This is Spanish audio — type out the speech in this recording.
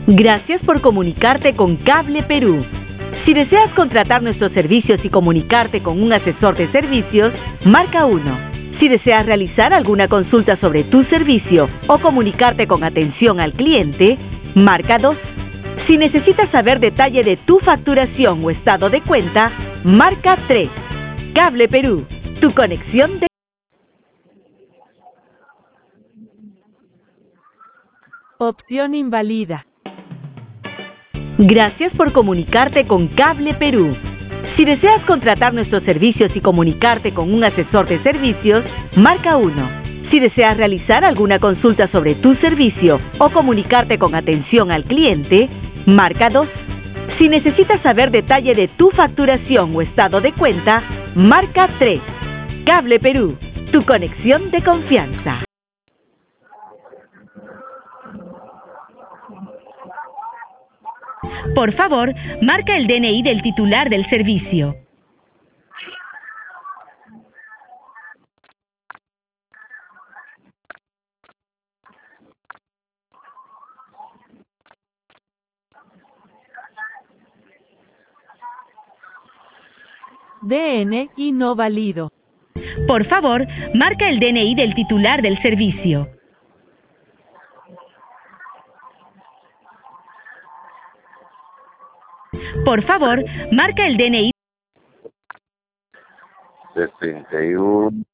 Gracias por comunicarte con Cable Perú. Si deseas contratar nuestros servicios y comunicarte con un asesor de servicios, marca 1. Si deseas realizar alguna consulta sobre tu servicio o comunicarte con atención al cliente, marca 2. Si necesitas saber detalle de tu facturación o estado de cuenta, marca 3. Cable Perú, tu conexión de... Opción invalida. Gracias por comunicarte con Cable Perú. Si deseas contratar nuestros servicios y comunicarte con un asesor de servicios, marca 1. Si deseas realizar alguna consulta sobre tu servicio o comunicarte con atención al cliente, marca 2. Si necesitas saber detalle de tu facturación o estado de cuenta, marca 3. Cable Perú, tu conexión de confianza. Por favor, marca el DNI del titular del servicio. DNI no válido. Por favor, marca el DNI del titular del servicio. Por favor, marca el DNI. 61